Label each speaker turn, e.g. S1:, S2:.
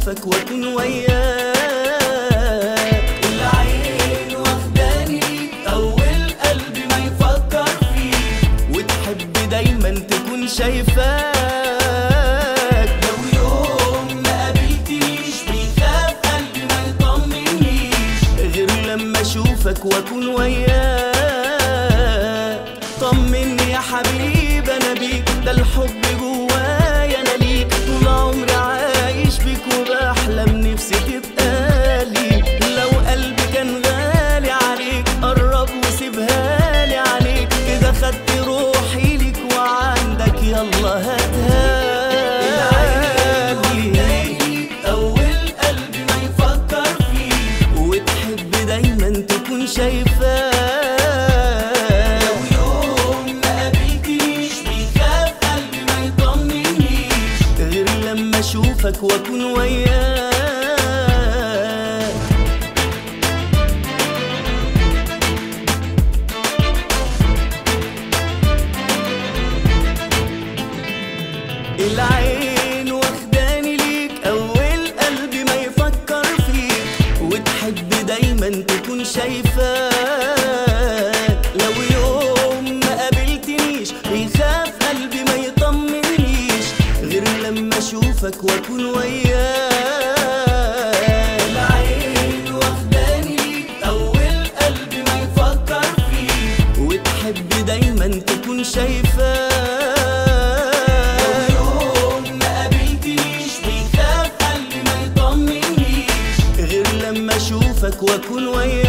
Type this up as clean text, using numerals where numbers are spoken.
S1: اشوفك واكون وياك. العين واخداني ليك اول قلبي ما يفكر فيك، وتحب دايما تكون شايفاك. لو يوم ما قابلتنيش بيخاف قلبي ما يطمنيش، غير لما اشوفك واكون وياك. طمني يا حبيب انا بيك، ده الحب جوايا انا ليك، طول عمري عايش بيك وبحلم نفسي تبقى لي. لو قلبي كان غالي عليك قرب وسيبها لي عليك، كده خدت روحي ليك وعندك يلا هاتها لي. اول قلبي ما يفكر فيك، وتحب دايما تكون شايفاك. اشوفك واكون وياك. العين واخداني ليك اول قلبي ما يفكر فيك، وتحب دايما تكون شايفاك. لو يوم ما قابلتنيش بيخاف قلبي ما يطمنيش، غير لما اشوفك واكون وياك. العين واخداني ليك اول قلبي ما يفكر فيك، وتحب دايما تكون شايفاك. لو يوم ما قابلتنيش بيخاف قلبي ما يطمنيش، غير لما اشوفك واكون وياك.